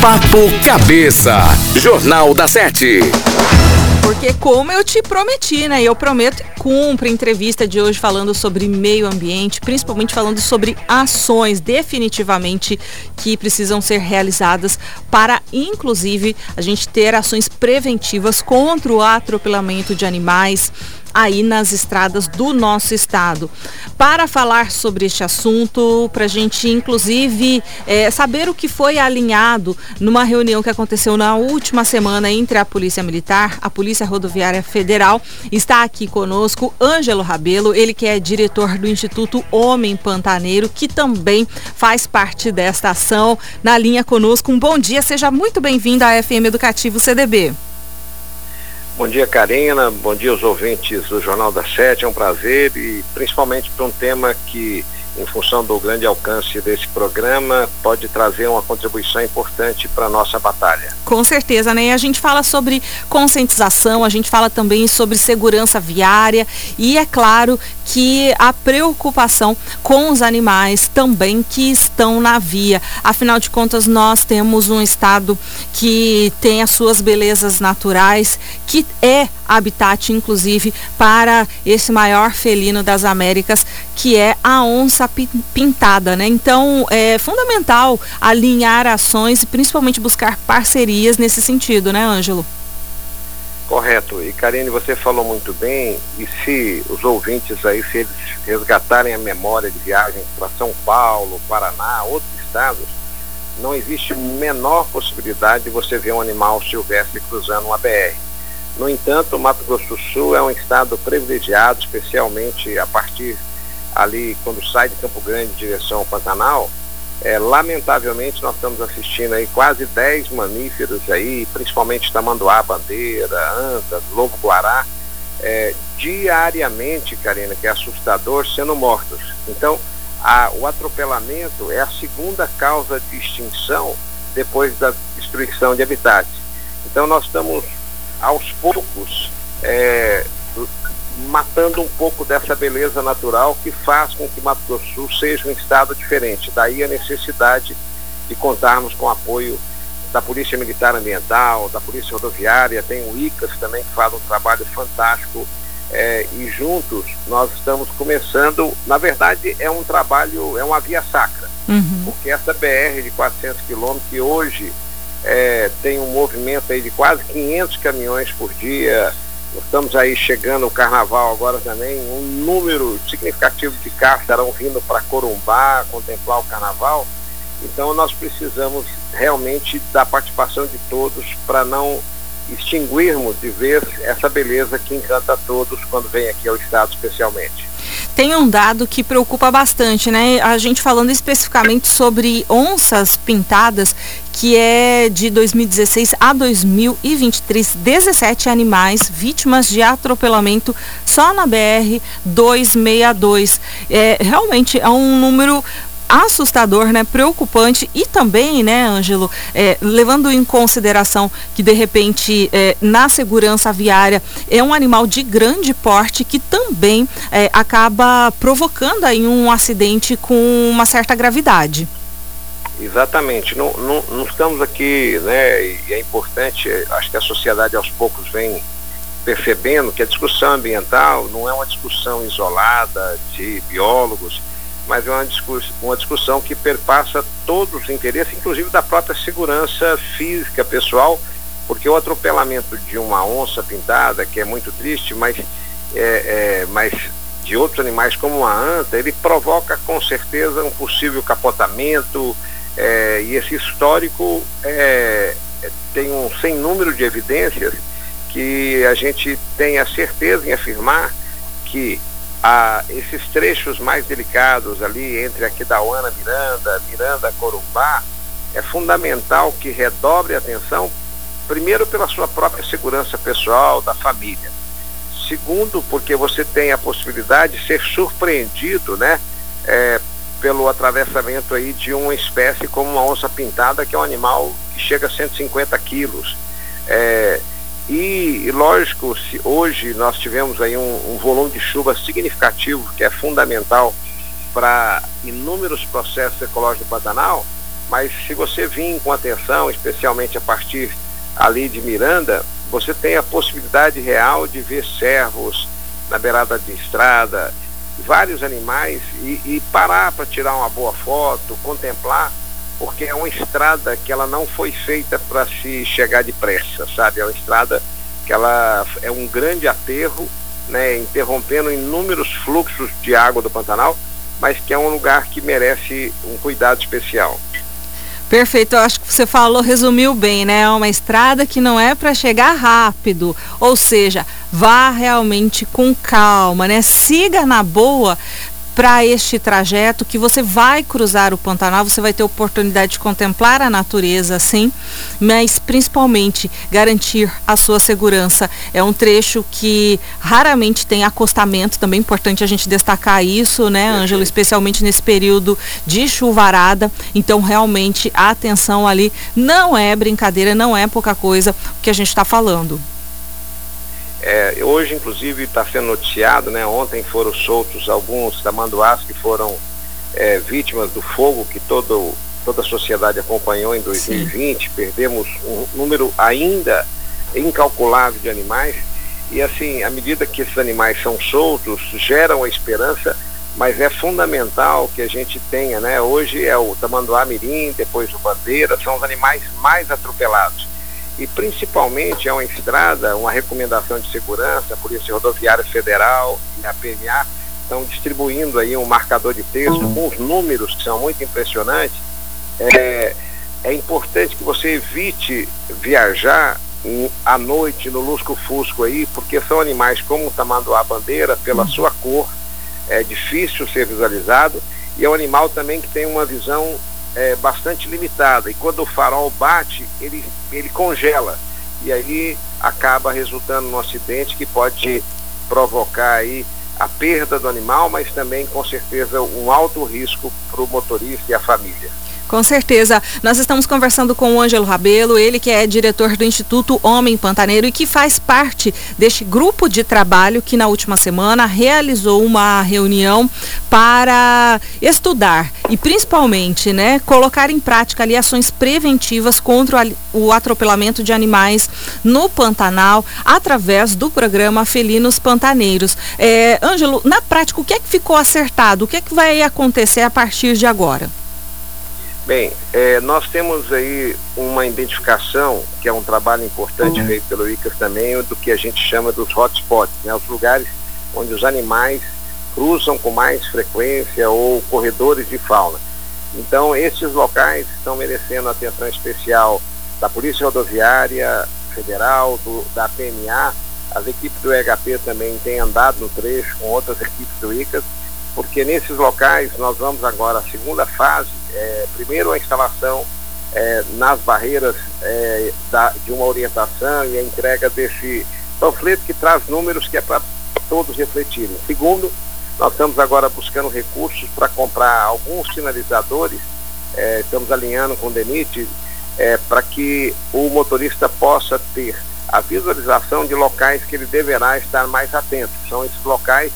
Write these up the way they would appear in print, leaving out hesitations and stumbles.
Papo Cabeça, Jornal da 7. Porque como eu te prometi, né? Eu prometo e cumpro. Entrevista de hoje falando sobre meio ambiente, principalmente falando sobre ações definitivamente que precisam ser realizadas para, inclusive, a gente ter ações preventivas contra o atropelamento de animais aí nas estradas do nosso estado. Para falar sobre este assunto, para a gente inclusive saber o que foi alinhado numa reunião que aconteceu na última semana entre a Polícia Militar, a Polícia Rodoviária Federal, está aqui conosco Ângelo Rabelo, ele que é diretor do Instituto Homem Pantaneiro, que também faz parte desta ação. Na linha conosco, um bom dia, seja muito bem-vindo à FM Educativo CDB. Bom dia, Karina, bom dia aos ouvintes do Jornal da 7, é um prazer e principalmente para um tema que, em função do grande alcance desse programa, pode trazer uma contribuição importante para a nossa batalha. Com certeza, né? E a gente fala sobre conscientização, a gente fala também sobre segurança viária e é claro que a preocupação com os animais também que estão na via. Afinal de contas, nós temos um estado que tem as suas belezas naturais, que é habitat, inclusive, para esse maior felino das Américas, que é a onça pintada, né? Então, é fundamental alinhar ações e principalmente buscar parcerias nesse sentido, né, Ângelo? Correto. E, Karine, você falou muito bem, e se os ouvintes aí, se eles resgatarem a memória de viagens para São Paulo, Paraná, outros estados, não existe a menor possibilidade de você ver um animal silvestre cruzando uma BR. No entanto, o Mato Grosso do Sul é um estado privilegiado, especialmente a partir ali, quando sai de Campo Grande em direção ao Pantanal. Lamentavelmente, nós estamos assistindo aí quase 10 mamíferos aí, principalmente tamanduá, bandeira, anta, lobo-guará, diariamente, Karina, que é assustador, sendo mortos. Então, o atropelamento é a segunda causa de extinção depois da destruição de habitats. Então, nós estamos aos poucos matando um pouco dessa beleza natural que faz com que Mato Grosso do Sul seja um estado diferente. Daí a necessidade de contarmos com o apoio da Polícia Militar Ambiental, da Polícia Rodoviária, tem o ICAS também que faz um trabalho fantástico, e juntos nós estamos começando. Na verdade é um trabalho, é uma via sacra, porque essa BR de 400 quilômetros que hoje tem um movimento aí de quase 500 caminhões por dia. Nós estamos aí chegando o carnaval agora também, um número significativo de carros estarão vindo para Corumbá, contemplar o carnaval. Então nós precisamos realmente da participação de todos para não extinguirmos de vez essa beleza que encanta a todos quando vem aqui ao estado especialmente. Tem um dado que preocupa bastante, né? A gente falando especificamente sobre onças pintadas, que é de 2016 a 2023, 17 animais vítimas de atropelamento só na BR-262. Realmente é um número assustador, né, preocupante e também, né, Ângelo, levando em consideração que de repente na segurança viária é um animal de grande porte que também acaba provocando aí um acidente com uma certa gravidade. Exatamente, não estamos aqui, né, e é importante, acho que a sociedade aos poucos vem percebendo que a discussão ambiental não é uma discussão isolada de biólogos, mas é uma discussão que perpassa todos os interesses, inclusive da própria segurança física pessoal, porque o atropelamento de uma onça pintada, que é muito triste, mas de outros animais como a anta, ele provoca com certeza um possível capotamento, e esse histórico tem um sem número de evidências que a gente tem a certeza em afirmar que esses trechos mais delicados ali entre Aquidauana, Miranda, Corumbá, é fundamental que redobre a atenção, primeiro pela sua própria segurança pessoal, da família. Segundo, porque você tem a possibilidade de ser surpreendido, né, pelo atravessamento aí de uma espécie como uma onça pintada, que é um animal que chega a 150 quilos. E lógico, se hoje nós tivemos aí um volume de chuva significativo, que é fundamental para inúmeros processos ecológicos do Pantanal, mas se você vir com atenção, especialmente a partir ali de Miranda, você tem a possibilidade real de ver cervos na beirada de estrada, vários animais, e parar para tirar uma boa foto, contemplar, porque é uma estrada que ela não foi feita para se chegar depressa, sabe? É uma estrada que ela é um grande aterro, né, interrompendo inúmeros fluxos de água do Pantanal, mas que é um lugar que merece um cuidado especial. Perfeito, eu acho que você falou, resumiu bem, né? É uma estrada que não é para chegar rápido, ou seja, vá realmente com calma, né? Siga na boa para este trajeto que você vai cruzar o Pantanal, você vai ter oportunidade de contemplar a natureza, sim, mas principalmente garantir a sua segurança. É um trecho que raramente tem acostamento, também é importante a gente destacar isso, né, Ângelo, especialmente nesse período de chuvarada. Então, realmente, a atenção ali não é brincadeira, não é pouca coisa o que a gente está falando. Hoje, inclusive, está sendo noticiado, né? Ontem foram soltos alguns tamanduás que foram vítimas do fogo que toda a sociedade acompanhou em 2020. Sim. Perdemos um número ainda incalculável de animais. E, assim, à medida que esses animais são soltos, geram a esperança, mas é fundamental que a gente tenha, né? Hoje é o tamanduá mirim, depois o bandeira, são os animais mais atropelados. E principalmente é uma estrada, uma recomendação de segurança, a Polícia Rodoviária Federal e a PMA estão distribuindo aí um marcador de texto com os números que são muito impressionantes. É importante que você evite viajar à noite no lusco-fusco aí, porque são animais como o tamanduá-bandeira, pela sua cor, é difícil ser visualizado, e é um animal também que tem uma visão bastante limitada, e quando o farol bate, ele congela, e aí acaba resultando num acidente que pode provocar aí a perda do animal, mas também com certeza um alto risco para o motorista e a família. Com certeza. Nós estamos conversando com o Ângelo Rabelo, ele que é diretor do Instituto Homem Pantaneiro e que faz parte deste grupo de trabalho que na última semana realizou uma reunião para estudar e principalmente, né, colocar em prática ali ações preventivas contra o atropelamento de animais no Pantanal através do programa Felinos Pantaneiros. Ângelo, na prática, o que é que ficou acertado? O que é que vai acontecer a partir de agora? Bem, nós temos aí uma identificação, que é um trabalho importante feito pelo ICAS também, do que a gente chama dos hotspots, né? Os lugares onde os animais cruzam com mais frequência ou corredores de fauna. Então, esses locais estão merecendo atenção especial da Polícia Rodoviária Federal, da PMA, as equipes do EHP também têm andado no trecho com outras equipes do ICAS, porque nesses locais nós vamos agora, a segunda fase, primeiro a instalação nas barreiras de uma orientação e a entrega desse panfleto que traz números que é para todos refletirem. Segundo, nós estamos agora buscando recursos para comprar alguns sinalizadores, estamos alinhando com o DENIT, para que o motorista possa ter a visualização de locais que ele deverá estar mais atento. São esses locais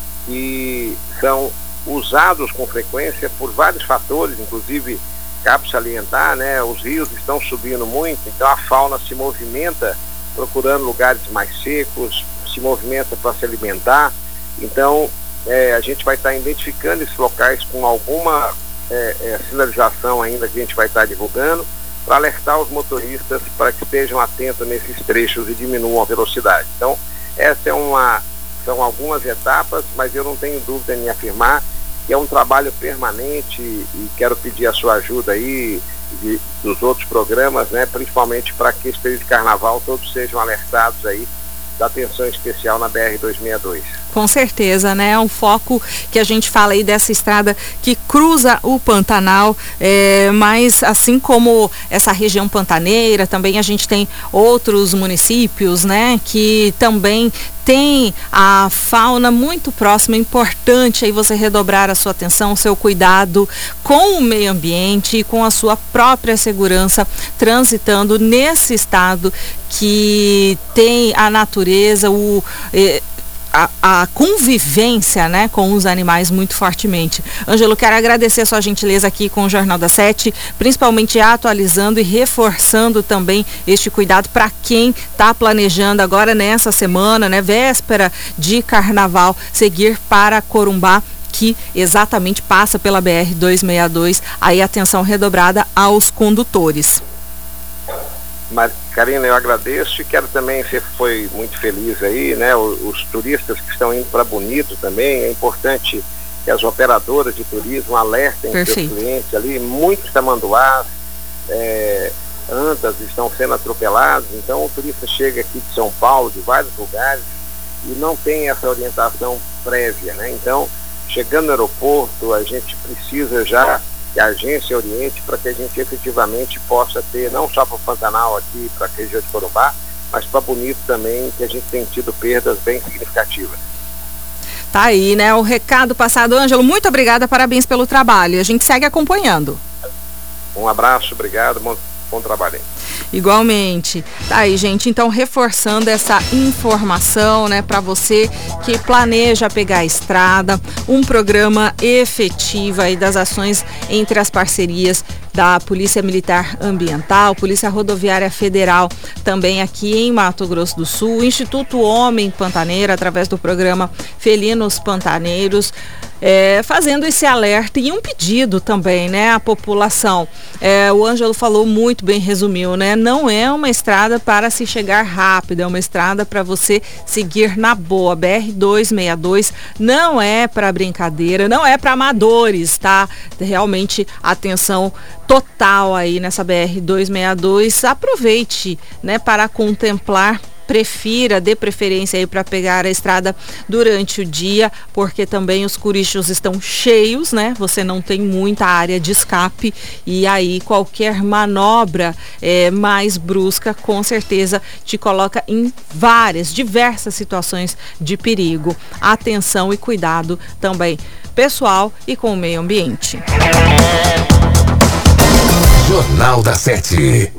que são usados com frequência por vários fatores, inclusive cabe salientar, né? Os rios estão subindo muito, então a fauna se movimenta procurando lugares mais secos, se movimenta para se alimentar. Então a gente vai estar identificando esses locais com alguma sinalização ainda que a gente vai estar divulgando para alertar os motoristas para que estejam atentos nesses trechos e diminuam a velocidade. Então são algumas etapas, mas eu não tenho dúvida em afirmar que é um trabalho permanente e quero pedir a sua ajuda aí dos outros programas, né, principalmente para que esse período de carnaval todos sejam alertados aí da atenção especial na BR-262. Com certeza, né? É um foco que a gente fala aí dessa estrada que cruza o Pantanal, mas assim como essa região pantaneira, também a gente tem outros municípios, né? Que também tem a fauna muito próxima. É importante aí você redobrar a sua atenção, o seu cuidado com o meio ambiente e com a sua própria segurança, transitando nesse estado que tem a natureza, a convivência, né, com os animais muito fortemente. Ângelo, quero agradecer a sua gentileza aqui com o Jornal da 7, principalmente atualizando e reforçando também este cuidado para quem está planejando agora nessa semana, né, véspera de carnaval, seguir para Corumbá, que exatamente passa pela BR-262, aí atenção redobrada aos condutores. Mas, Karina, eu agradeço e quero também, você foi muito feliz aí, né? Os turistas que estão indo para Bonito também, é importante que as operadoras de turismo alertem seus clientes ali, muitos tamanduás, antas estão sendo atropelados, então o turista chega aqui de São Paulo, de vários lugares, e não tem essa orientação prévia, né? Então, chegando no aeroporto, a gente precisa já que a agência oriente para que a gente efetivamente possa ter, não só para o Pantanal aqui, para a região de Corumbá, mas para Bonito também, que a gente tem tido perdas bem significativas. Tá aí, né? O recado passado. Ângelo, muito obrigada, parabéns pelo trabalho. A gente segue acompanhando. Um abraço, obrigado, bom trabalho aí. Igualmente. Tá aí, gente. Então, reforçando essa informação, né, para você que planeja pegar a estrada, um programa efetivo aí das ações entre as parcerias da Polícia Militar Ambiental, Polícia Rodoviária Federal, também aqui em Mato Grosso do Sul, Instituto Homem Pantaneiro, através do programa Felinos Pantaneiros, fazendo esse alerta e um pedido também, né, à população. O Ângelo falou muito bem, resumiu, né? Não é uma estrada para se chegar rápido, é uma estrada para você seguir na boa. BR-262 não é para brincadeira, não é para amadores, tá? Realmente atenção total aí nessa BR-262. Aproveite, né, para contemplar. Dê preferência aí para pegar a estrada durante o dia, porque também os curichos estão cheios, né? Você não tem muita área de escape e aí qualquer manobra mais brusca, com certeza te coloca em diversas situações de perigo. Atenção e cuidado também pessoal e com o meio ambiente. Jornal da 7.